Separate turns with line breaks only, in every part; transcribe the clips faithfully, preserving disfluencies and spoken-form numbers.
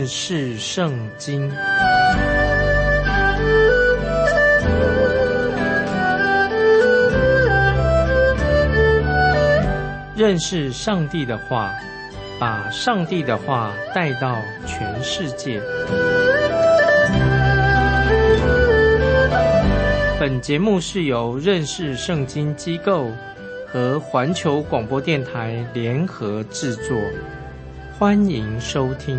识圣经。认识上帝的话，把上帝的话带到全世界。本节目是由认识圣经机构和环球广播电台联合制作，欢迎收听。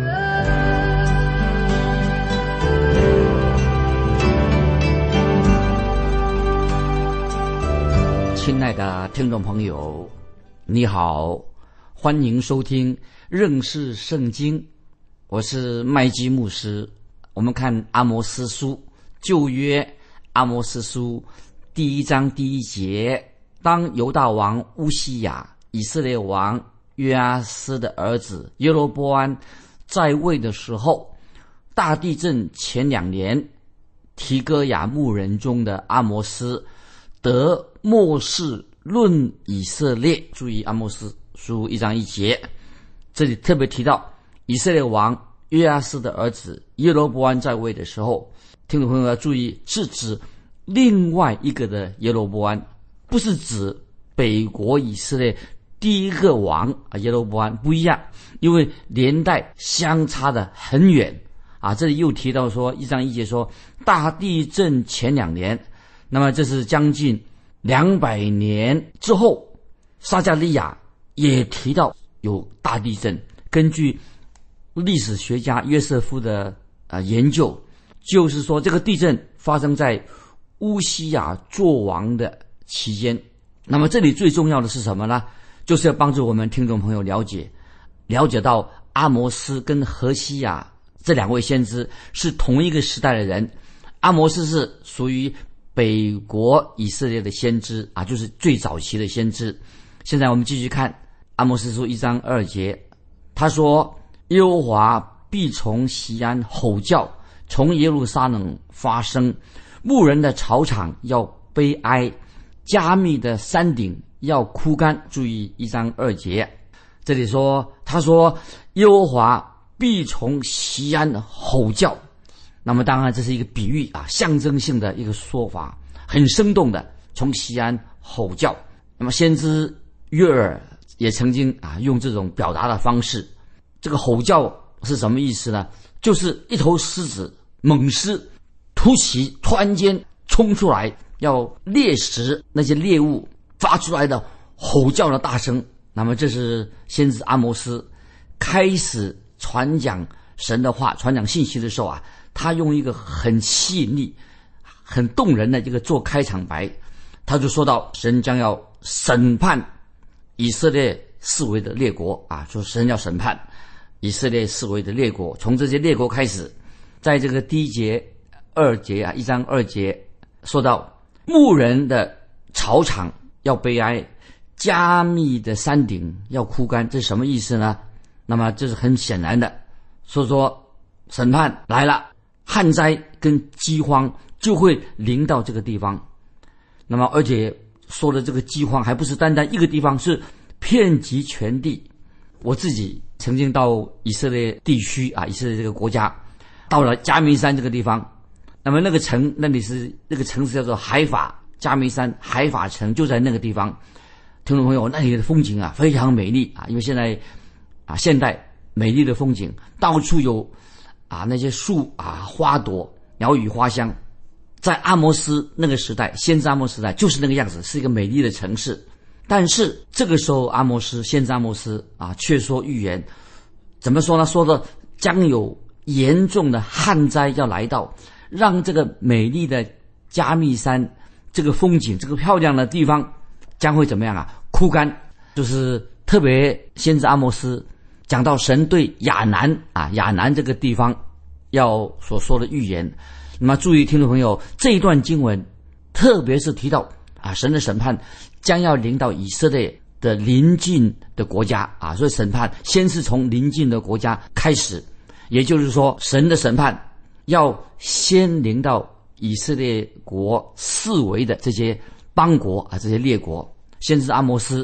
亲爱的听众朋友，你好，欢迎收听认识圣经，我是麦基牧师。我们看阿摩司书，旧约阿摩司书第一章第一节，当犹大王乌西雅、以色列王约阿斯的儿子耶罗波安在位的时候，大地震前两年，提哥亚牧人中的阿摩斯得末世论以色列。注意阿摩司书一章一节，这里特别提到以色列王约阿斯的儿子耶罗波安在位的时候，听众朋友要注意，是指另外一个的耶罗波安，不是指北国以色列第一个王啊，耶罗波安不一样，因为年代相差的很远啊。这里又提到说一章一节说大地震前两年，那么这是将近两百年之后，撒迦利亚也提到有大地震。根据历史学家约瑟夫的呃研究，就是说这个地震发生在乌西雅作王的期间。那么这里最重要的是什么呢？就是要帮助我们听众朋友了解了解到阿摩斯跟何西雅这两位先知是同一个时代的人。阿摩斯是属于北国以色列的先知啊，就是最早期的先知。现在我们继续看阿摩司书一章二节，他说耶和华必从锡安吼叫，从耶路撒冷发声，牧人的草场要悲哀，加密的山顶要枯干。注意一章二节，这里说他说耶和华必从锡安吼叫，那么当然这是一个比喻啊，象征性的一个说法，很生动的从锡安吼叫。那么先知约珥也曾经啊用这种表达的方式。这个吼叫是什么意思呢？就是一头狮子猛狮突袭，突然间冲出来要猎食那些猎物，发出来的吼叫的大声。那么这是先知阿摩斯开始传讲神的话，传讲信息的时候啊，他用一个很吸引力很动人的这个做开场白，他就说到神将要审判以色列四围的列国啊，说神要审判以色列四围的列国，从这些列国开始。在这个第一节二节啊，一章二节说到牧人的草场要悲哀，加密的山顶要枯干，这是什么意思呢？那么这是很显然的，所以说审判来了，旱灾跟饥荒就会临到这个地方。那么而且说的这个饥荒还不是单单一个地方，是遍及全地。我自己曾经到以色列地区啊，以色列这个国家，到了加密山这个地方，那么那个城那里是那个城市叫做海法，加密山海法城就在那个地方。听众朋友，那里的风景啊非常美丽啊，因为现在啊现代美丽的风景，到处有啊那些树啊花朵鸟语花香。在阿摩斯那个时代，先知阿摩斯时代就是那个样子，是一个美丽的城市。但是这个时候阿摩斯先知阿摩斯啊却说预言，怎么说呢？说的将有严重的旱灾要来到，让这个美丽的加密山这个风景这个漂亮的地方将会怎么样啊？枯干。就是特别先知阿摩斯讲到神对亚南啊亚南这个地方要所说的预言。那么注意听众朋友，这一段经文特别是提到啊神的审判将要临到以色列的邻近的国家啊，所以审判先是从邻近的国家开始，也就是说神的审判要先临到以色列国四围的这些邦国啊，这些列国。先知阿摩斯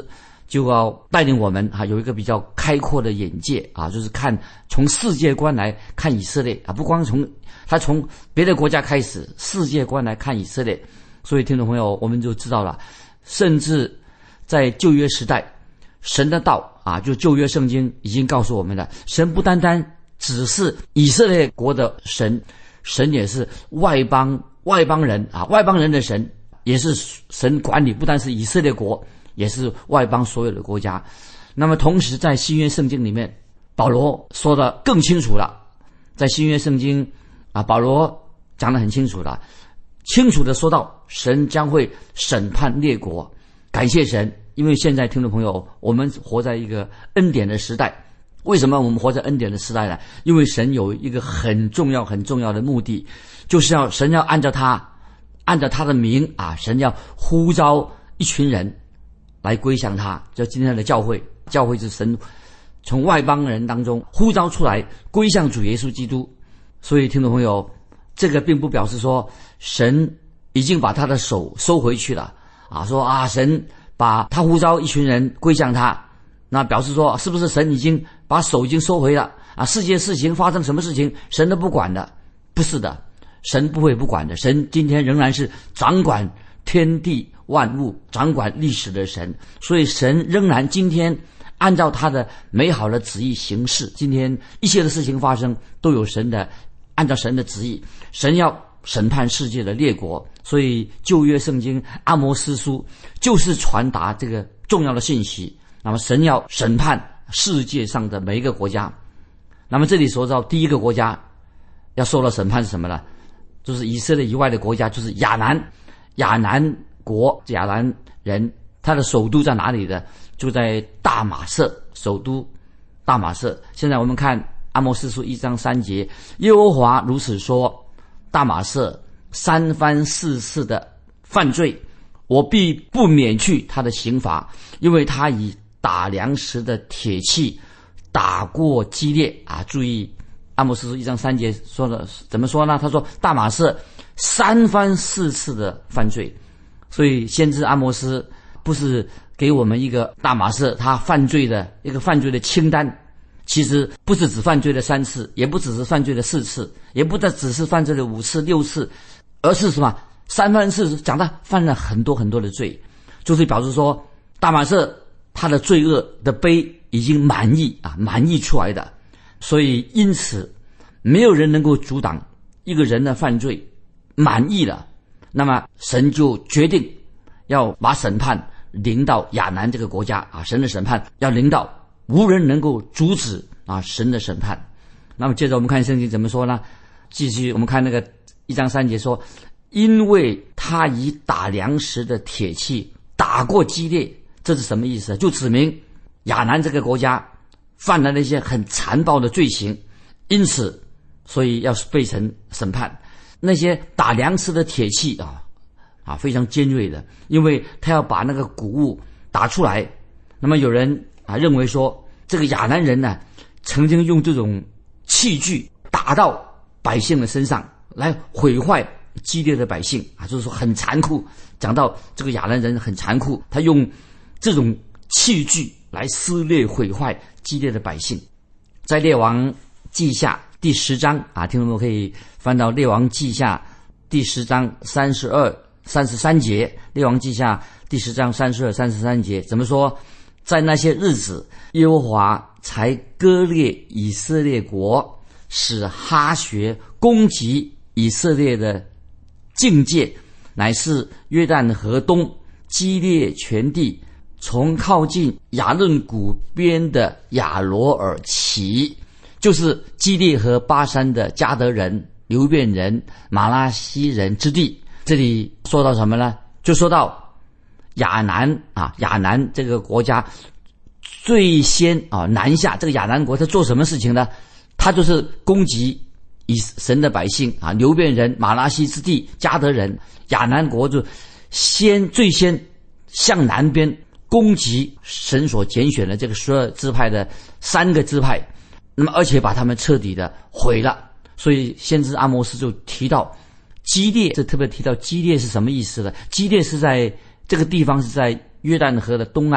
就要带领我们啊，有一个比较开阔的眼界啊，就是看从世界观来看以色列啊，不光从他从别的国家开始，世界观来看以色列。所以听众朋友，我们就知道了，甚至在旧约时代，神的道啊，就旧约圣经已经告诉我们了，神不单单只是以色列国的神，神也是外邦外邦人啊，外邦人的神，也是神管理，不单是以色列国，也是外邦所有的国家。那么同时在新约圣经里面，保罗说的更清楚了，在新约圣经啊，保罗讲得很清楚了，清楚的说到神将会审判列国。感谢神，因为现在听众朋友，我们活在一个恩典的时代。为什么我们活在恩典的时代呢？因为神有一个很重要很重要的目的，就是要神要按照他按照他的名啊，神要呼召一群人来归向他。就今天的教会，教会是神从外邦人当中呼召出来归向主耶稣基督。所以听众朋友，这个并不表示说神已经把他的手收回去了啊，说啊神把他呼召一群人归向他，那表示说是不是神已经把手已经收回了啊？世界事情发生什么事情神都不管的？不是的，神不会不管的。神今天仍然是掌管天地万物，掌管历史的神。所以神仍然今天按照他的美好的旨意行事。今天一切的事情发生都有神的，按照神的旨意，神要审判世界的列国。所以旧约圣经阿摩司书就是传达这个重要的信息。那么神要审判世界上的每一个国家。那么这里说到第一个国家要受到审判是什么呢？就是以色列以外的国家，就是亚南。亚南国，亚南人，他的首都在哪里的？就在大马色，首都大马色。现在我们看阿摩司书一章三节，耶和华如此说，大马色三番四次的犯罪，我必不免去他的刑罚，因为他以打粮食的铁器打过基列啊！注意阿摩司书一章三节说的怎么说呢？他说大马色三番四次的犯罪。所以先知阿摩司不是给我们一个大马色他犯罪的一个犯罪的清单，其实不是只犯罪了三次，也不只是犯罪了四次，也不只是犯罪了五次六次，而是什么？三番四次讲他犯了很多很多的罪，就是表示说大马色他的罪恶的杯已经满溢啊，满溢出来的。所以因此没有人能够阻挡一个人的犯罪满溢了，那么神就决定要把审判临到亚南这个国家啊，神的审判要临到，无人能够阻止啊神的审判。那么接着我们看圣经怎么说呢？继续我们看那个一章三节说，因为他以打粮食的铁器打过基列。这是什么意思？就指明亚南这个国家犯了那些很残暴的罪行，因此所以要被神审判。那些打粮食的铁器啊啊非常尖锐的，因为他要把那个谷物打出来。那么有人啊认为说，这个亚南人呢曾经用这种器具打到百姓的身上，来毁坏基列的百姓啊，就是说很残酷。讲到这个亚南人很残酷，他用这种器具来撕裂毁坏基列的百姓。在列王记下第十章啊，听众们可以翻到列王记下第十章三十二、三十三节。列王记下第十章三十二、三十三节怎么说？在那些日子，耶和华才割裂以色列国，使哈学攻击以色列的境界，乃是约旦河东基列全地，从靠近雅论谷边的亚罗尔起，就是基列和巴山的迦得人、流便人、马拉西人之地。这里说到什么呢？就说到亚南啊，亚南这个国家最先啊南下，这个亚南国他做什么事情呢？他就是攻击以神的百姓啊，流便人、马拉西之地、迦得人。亚南国就先最先向南边攻击神所拣选的这个十二支派的三个支派，那么而且把他们彻底的毁了。所以先知阿摩司就提到基列，这特别提到基列是什么意思呢？基列是在这个地方是在约旦河的东岸，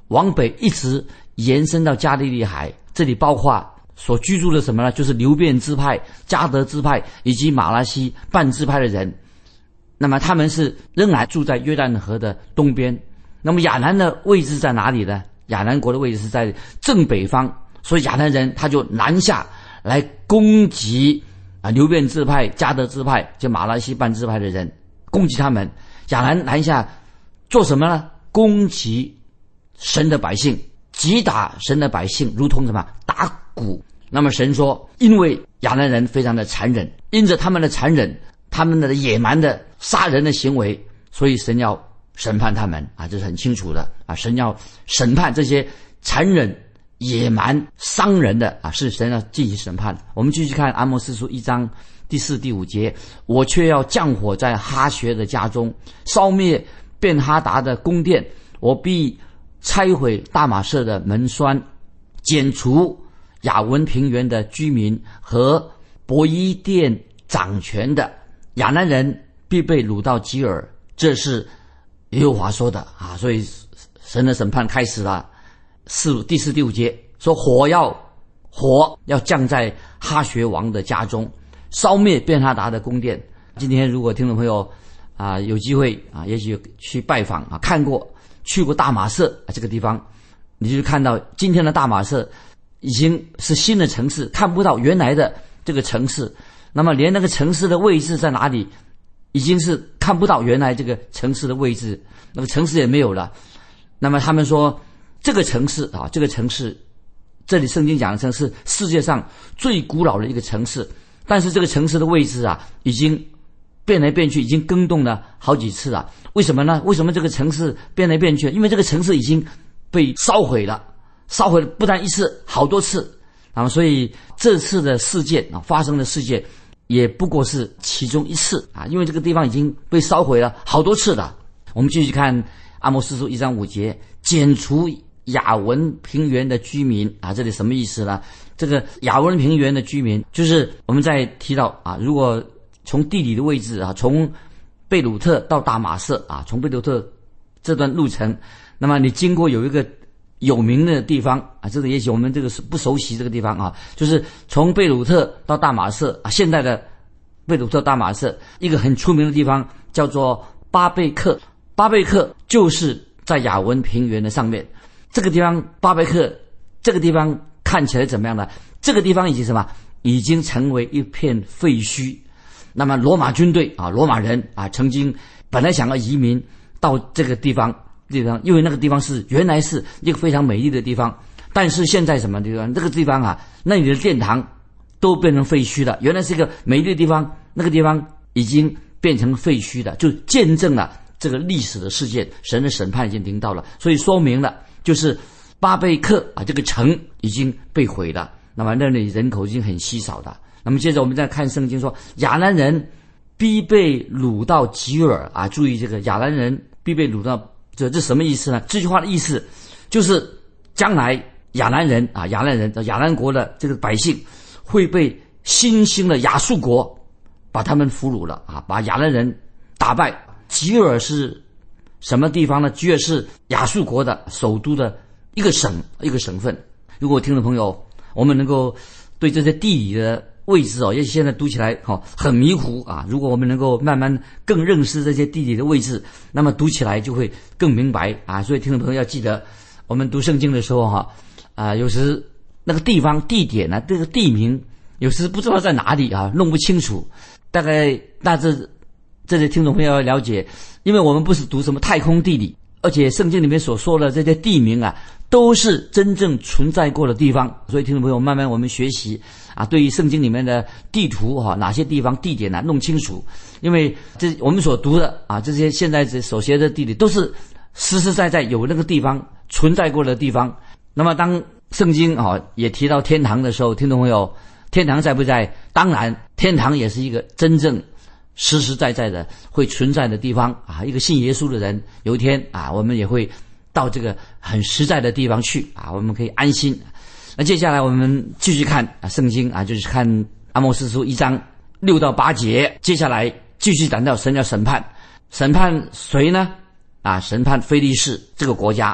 往北一直延伸到加利利海，这里包括所居住的什么呢？就是流便支派、迦得支派以及马拉西半支派的人。那么他们是仍然住在约旦河的东边。那么亚兰的位置在哪里呢？亚兰国的位置是在正北方，所以亚兰人他就南下来攻击啊流便支派、迦得支派，就马拉西半支派的人，攻击他们。亚兰南下做什么呢？攻击神的百姓，击打神的百姓，如同什么打鼓。那么神说，因为亚兰人非常的残忍，因着他们的残忍，他们的野蛮的杀人的行为，所以神要审判他们啊，这是很清楚的啊！神要审判这些残忍、野蛮、伤人的啊，是神要进行审判。我们继续看阿摩司书一章第四、第五节，我却要降火在哈学的家中，烧灭便哈达的宫殿，我必拆毁大马色的门栓，剪除亚文平原的居民和伯伊甸掌权的亚兰人，必被掳到基尔。这是耶和华说的啊，所以神的审判开始了。四第四第五节说，火要火要降在哈学王的家中，烧灭便哈达的宫殿。今天如果听众朋友啊有机会啊，也许去拜访啊，看过去过大马色啊这个地方，你就看到今天的大马色已经是新的城市，看不到原来的这个城市。那么连那个城市的位置在哪里，已经是看不到原来这个城市的位置，那个城市也没有了。那么他们说这个城市啊，这个城市，这里圣经讲的城市世界上最古老的一个城市，但是这个城市的位置啊，已经变来变去，已经更动了好几次了。为什么呢？为什么这个城市变来变去？因为这个城市已经被烧毁了，烧毁了不但一次，好多次啊！所以这次的事件啊，发生的事件也不过是其中一次啊，因为这个地方已经被烧毁了好多次了。我们继续看阿摩司书一章五节，剪除亚文平原的居民啊，这里什么意思呢？这个亚文平原的居民，就是我们在提到啊，如果从地理的位置啊，从贝鲁特到大马色啊，从贝鲁特这段路程，那么你经过有一个有名的地方啊，这个也许我们这个是不熟悉这个地方啊，就是从贝鲁特到大马色啊，现在的贝鲁特大马色一个很出名的地方叫做巴贝克，巴贝克就是在亚文平原的上面。这个地方巴贝克这个地方看起来怎么样呢？这个地方已经什么？已经成为一片废墟。那么罗马军队啊，罗马人啊，曾经本来想要移民到这个地方地方，因为那个地方是原来是一个非常美丽的地方，但是现在什么地方？这个地方啊，那里的殿堂都变成废墟了。原来是一个美丽的地方，那个地方已经变成废墟了，就见证了这个历史的事件，神的审判已经临到了，所以说明了就是巴贝克啊这个城已经被毁了。那么那里人口已经很稀少了。那么接着我们再看圣经说，亚兰人必被掳到吉尔啊，注意这个亚兰人必被掳到，这这什么意思呢？这句话的意思就是将来亚兰人啊，亚兰人亚兰国的这个百姓会被新兴的亚述国把他们俘虏了啊，把亚兰人打败。吉尔是什么地方呢？吉尔是亚述国的首都的一个省一个省份。如果听众朋友我们能够对这些地理的位置哦，也许现在读起来哦很迷糊啊。如果我们能够慢慢更认识这些地理的位置，那么读起来就会更明白啊。所以听众朋友要记得，我们读圣经的时候哈啊，有时那个地方地点呢、啊，这个地名有时不知道在哪里啊，弄不清楚。大概大致这些听众朋友要了解，因为我们不是读什么太空地理，而且圣经里面所说的这些地名啊，都是真正存在过的地方。所以听众朋友慢慢我们学习啊，对于圣经里面的地图哈、啊，哪些地方地点啊弄清楚，因为这我们所读的啊，这些现在所学的地理都是实实在在有那个地方存在过的地方。那么当圣经啊也提到天堂的时候，听众朋友，天堂在不在？当然，天堂也是一个真正实实在在的会存在的地方啊！一个信耶稣的人，有一天啊，我们也会到这个很实在的地方去啊，我们可以安心。那接下来我们继续看啊，圣经啊，就是看阿摩司书一章六到八节。接下来继续谈到神要审判，审判谁呢？啊，审判非利士这个国家。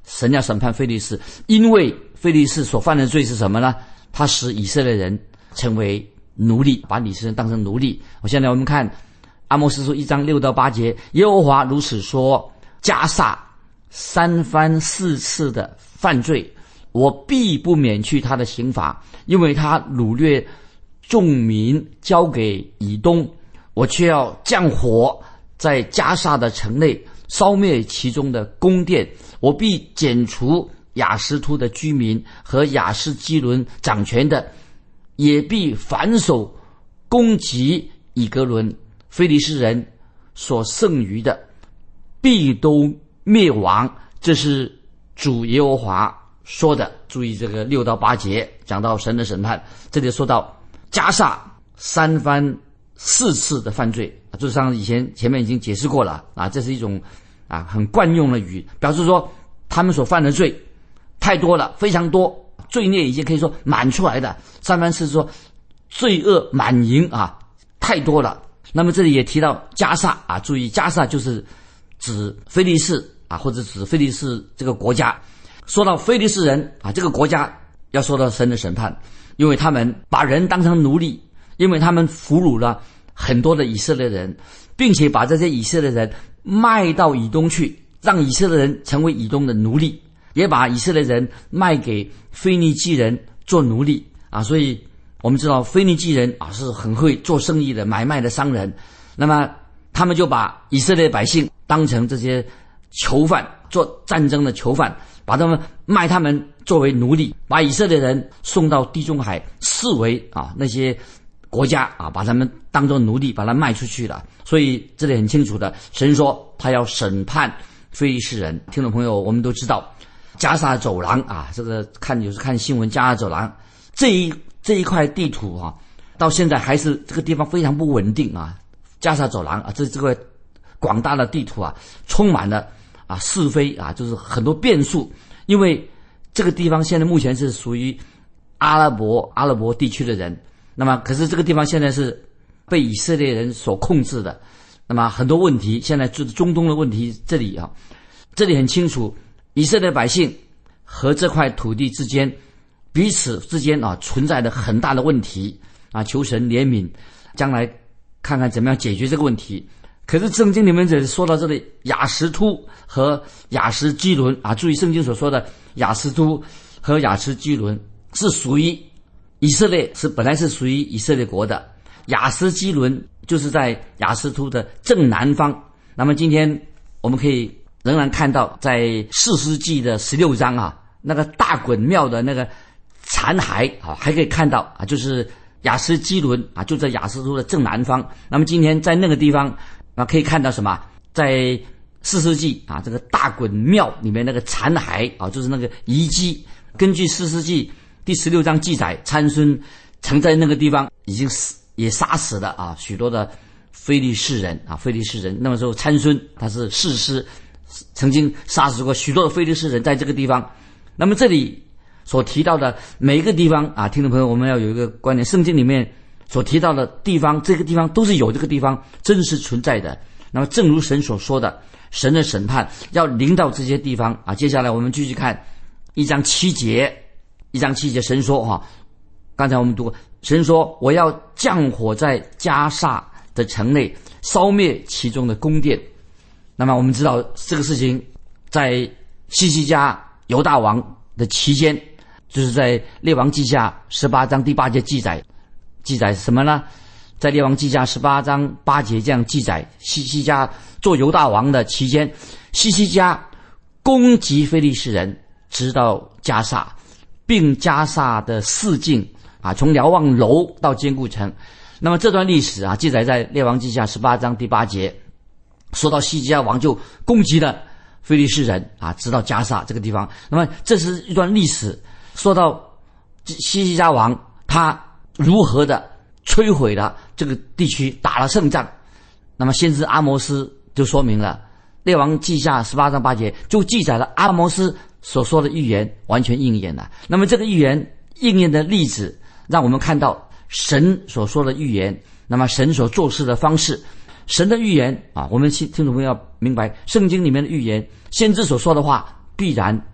神要审判非利士，因为非利士所犯的罪是什么呢？他使以色列人成为奴隶，把以色列人当成奴隶。我现在我们看阿摩司书一章六到八节，耶和华如此说：迦萨三番四次的犯罪，我必不免去他的刑罚，因为他掳掠众民交给以东，我却要降火在迦萨的城内，烧灭其中的宫殿。我必剪除亚实突的居民和亚斯基伦掌权的，也必反手攻击以格伦，非利士人所剩余的必都灭亡。这是主耶和华说的。注意这个六到八节讲到神的审判，这里说到迦萨三番四次的犯罪，就像以前前面已经解释过了啊，这是一种啊很惯用的语，表示说他们所犯的罪太多了，非常多，罪孽已经可以说满出来的。三番四次说罪恶满盈啊，太多了。那么这里也提到迦萨啊，注意迦萨就是指非利士啊，或者指非利士这个国家。说到非利士人啊，这个国家要说到神的审判，因为他们把人当成奴隶，因为他们俘虏了很多的以色列人，并且把这些以色列人卖到以东去，让以色列人成为以东的奴隶，也把以色列人卖给非尼基人做奴隶啊。所以我们知道非尼基人啊是很会做生意的买卖的商人，那么他们就把以色列百姓当成这些囚犯，做战争的囚犯，把他们卖他们作为奴隶，把以色列人送到地中海视为啊那些国家啊，把他们当作奴隶，把他卖出去了。所以这里很清楚的，神说他要审判非利士人。听众朋友，我们都知道迦萨走廊啊，这个看有时看新闻，迦萨走廊这一这一块地图啊，到现在还是这个地方非常不稳定啊。迦萨走廊啊，这这块广大的地图啊，充满了啊是非啊，就是很多变数。因为这个地方现在目前是属于阿拉伯阿拉伯地区的人，那么可是这个地方现在是被以色列人所控制的。那么很多问题，现在就是中东的问题，这里啊，这里很清楚，以色列百姓和这块土地之间彼此之间啊存在着很大的问题啊，求神怜悯，将来看看怎么样解决这个问题。可是圣经里面这说到这里，亚实突和亚斯基伦啊，注意圣经所说的亚实突和亚斯基伦是属于以色列，是本来是属于以色列国的。亚斯基伦就是在亚实突的正南方。那么今天我们可以仍然看到在士师记的十六章啊，那个大衮庙的那个残骸啊，还可以看到啊，就是亚斯基伦啊，就在亚实突的正南方。那么今天在那个地方啊，可以看到什么？在士师记啊，这个大衮庙里面那个残骸啊，就是那个遗迹。根据士师记第十六章记载，参孙曾在那个地方已经死，也杀死了啊许多的非利士人啊，非利士人。那么时候参孙他是士师，曾经杀死过许多的非利士人在这个地方。那么这里所提到的每一个地方啊，听众朋友，我们要有一个观念，圣经里面所提到的地方，这个地方都是有这个地方真实存在的。那么正如神所说的，神的审判要临到这些地方啊。接下来我们继续看一章七节，一章七节神说哈，刚才我们读过，神说我要降火在迦萨的城内，烧灭其中的宫殿。那么我们知道这个事情在希西家犹大王的期间，就是在列王记下十八章第八节记载，记载什么呢？在列王记下十八章八节这样记载，希西家做犹大王的期间，希西家攻击非利士人，直到迦萨，并迦萨的四境啊，从瞭望楼到坚固城。那么这段历史啊，记载在列王记下十八章第八节，说到希西家王就攻击了非利士人啊，直到迦萨这个地方。那么这是一段历史，说到希西家王他如何的摧毁了这个地区，打了胜仗。那么先知阿摩斯就说明了，列王记下十八章八节就记载了阿摩斯所说的预言完全应验了。那么这个预言应验的例子，让我们看到神所说的预言，那么神所做事的方式。神的预言啊，我们听众朋友要明白，圣经里面的预言，先知所说的话必然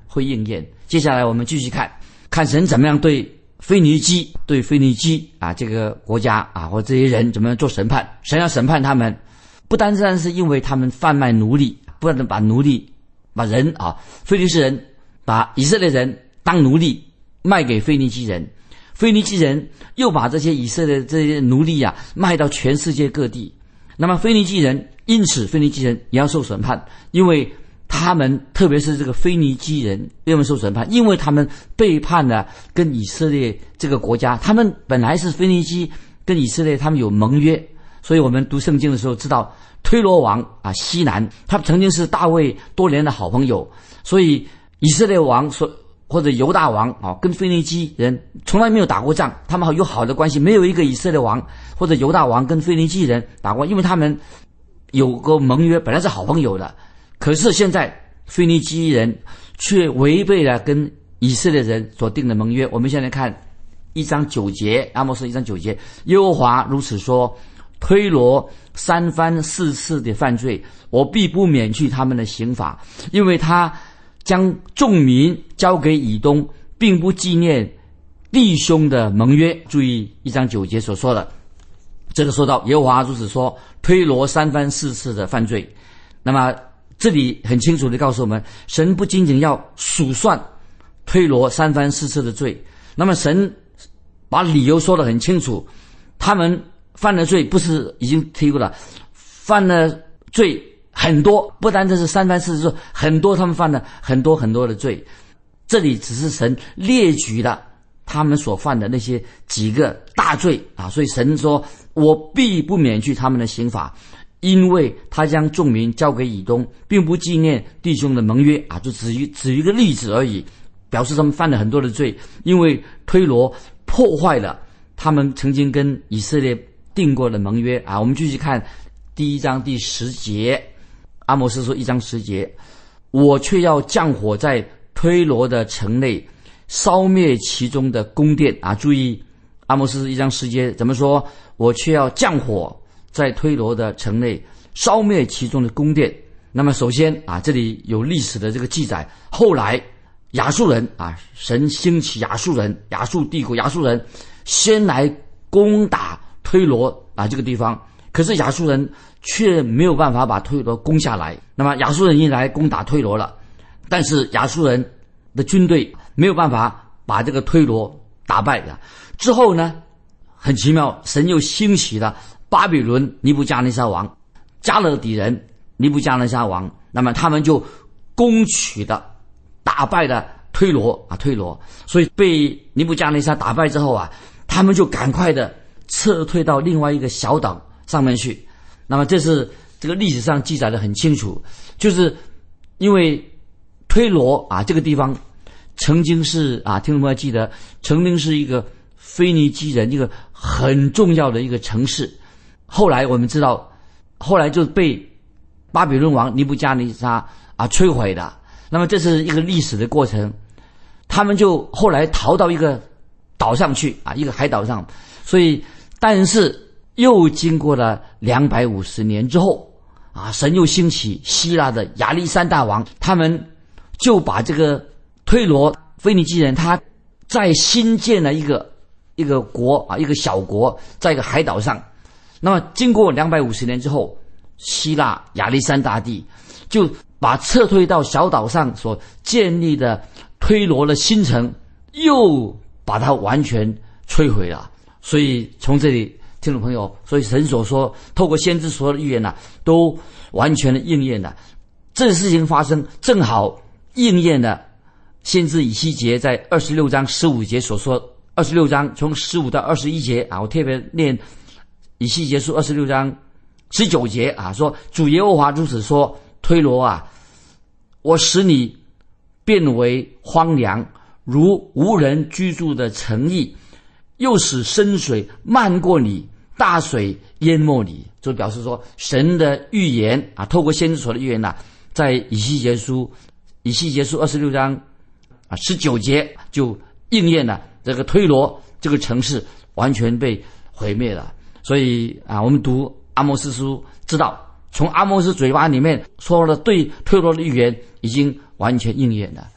会应验。接下来我们继续看看神怎么样对腓尼基对腓尼基啊这个国家啊或这些人怎么样做审判。神要审判他们，不单单是因为他们贩卖奴隶，不然把奴隶把人啊腓尼斯人把以色列人当奴隶卖给腓尼基人，腓尼基人又把这些以色列这些奴隶啊卖到全世界各地。那么腓尼基人因此腓尼基人也要受审判，因为他们特别是这个腓尼基人为什么受审判？因为他们背叛了跟以色列这个国家，他们本来是腓尼基跟以色列他们有盟约，所以我们读圣经的时候知道推罗王啊西南他曾经是大卫多年的好朋友，所以以色列王所或者犹大王啊跟腓尼基人从来没有打过仗，他们有好的关系，没有一个以色列王或者犹大王跟腓尼基人打过，因为他们有个盟约，本来是好朋友的。可是现在腓尼基人却违背了跟以色列人所定的盟约。我们现在看一章九节，阿摩斯一章九节，耶和华如此说，推罗三番四次的犯罪，我必不免去他们的刑罚，因为他将众民交给以东，并不纪念弟兄的盟约。注意一章九节所说的，这个说到耶和华如此说，推罗三番四次的犯罪。那么这里很清楚地告诉我们，神不仅仅要数算推罗三番四次的罪，那么神把理由说得很清楚，他们犯了罪不是已经提过了，犯了罪很多，不单单是三番四次，很多他们犯了很多很多的罪。这里只是神列举了他们所犯的那些几个大罪啊，所以神说我必不免去他们的刑罚，因为他将众民交给以东，并不纪念弟兄的盟约啊，就只于只一个例子而已，表示他们犯了很多的罪。因为推罗破坏了他们曾经跟以色列定过的盟约啊。我们继续看第一章第十节，阿摩斯说一章十节，我却要降火在推罗的城内，烧灭其中的宫殿啊。注意阿摩斯一章十节怎么说？我却要降火在推罗的城内，烧灭其中的宫殿。那么首先啊，这里有历史的这个记载，后来亚述人啊，神兴起亚述人，亚述帝国亚述人先来攻打推罗啊这个地方，可是亚述人却没有办法把推罗攻下来。那么亚述人一来攻打推罗了，但是亚述人的军队没有办法把这个推罗打败了。之后呢，很奇妙，神又兴起了巴比伦尼布加尼撒王，加勒底人尼布加尼撒王，那么他们就攻取的打败了推罗啊推罗，所以被尼布加尼撒打败之后啊，他们就赶快的撤退到另外一个小岛上面去。那么这是这个历史上记载的很清楚，就是因为推罗啊这个地方曾经是啊，听众朋友记得，曾经是一个腓尼基人一个很重要的一个城市。后来我们知道，后来就被巴比伦王尼布加尼撒啊摧毁的。那么这是一个历史的过程，他们就后来逃到一个岛上去啊，一个海岛上。所以，但是又经过了两百五十年之后啊，神又兴起希腊的亚历山大王，他们就把这个推罗腓尼基人，他再新建了一个一个国啊，一个小国，在一个海岛上。那么经过两百五十年之后，希腊亚历山大帝就把撤退到小岛上所建立的推罗的新城又把它完全摧毁了。所以从这里听众朋友，所以神所说透过先知所有的预言啊，都完全的应验了。这事情发生正好应验了先知以西结在二十六章十五节所说，二十六章从十五到二十一节啊，我特别念以西结书二十六章十九节啊，说主耶和华如此说，推罗啊，我使你变为荒凉，如无人居住的城邑，又使深水漫过你，大水淹没你。就表示说神的预言啊，透过先知所的预言啊，在以西结书以西结书二十六章啊十九节就应验了，这个推罗这个城市完全被毁灭了。所以啊，我们读阿摩斯书知道，从阿摩斯嘴巴里面说了对推罗的预言已经完全应验了。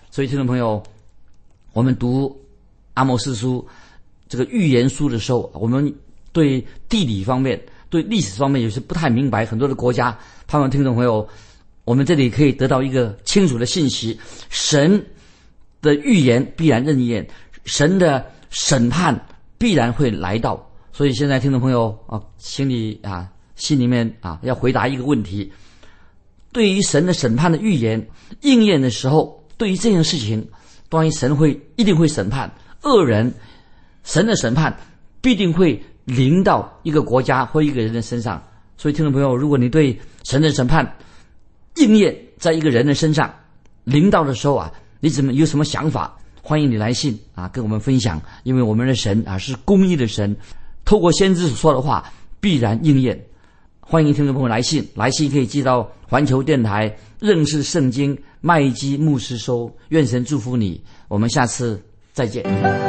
所以听众朋友，我们读阿摩司书这个预言书的时候，我们对地理方面、对历史方面有些不太明白，很多的国家，盼望听众朋友，我们这里可以得到一个清楚的信息：神的预言必然应验，神的审判必然会来到。所以现在听众朋友啊，请你啊心里面啊要回答一个问题：对于神的审判的预言应验的时候，对于这件事情，关于神会一定会审判恶人，神的审判必定会临到一个国家或一个人的身上。所以听众朋友，如果你对神的审判应验在一个人的身上临到的时候啊，你怎么有什么想法？欢迎你来信啊，跟我们分享。因为我们的神啊是公义的神，透过先知所说的话必然应验。欢迎听众朋友来信，来信可以寄到环球电台认识圣经麦基牧师收。愿神祝福你，我们下次再见。